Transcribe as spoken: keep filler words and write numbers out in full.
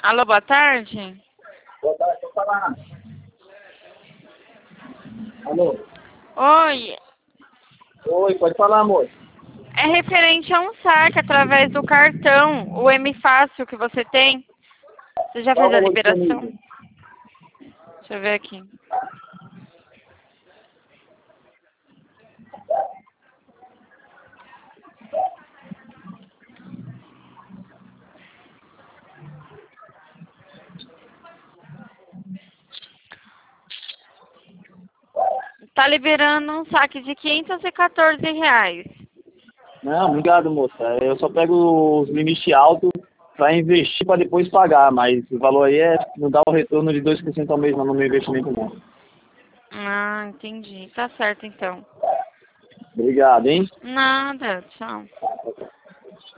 Alô, boa tarde. Boa tarde, tô falando. Alô? Oi, Oi, pode falar, amor. é referente a um saque através do cartão, o M Fácil que você tem. Você já Qual o fez a valor liberação? disponível? Deixa eu ver aqui. Tá liberando um saque de quinhentos e quatorze reais. Não, obrigado, moça. Eu só pego os limites altos para investir para depois pagar, mas o valor aí é, não dá o retorno de dois por cento ao mês não, no meu investimento não. Ah, entendi. Tá certo então. Obrigado, hein? Nada, tchau.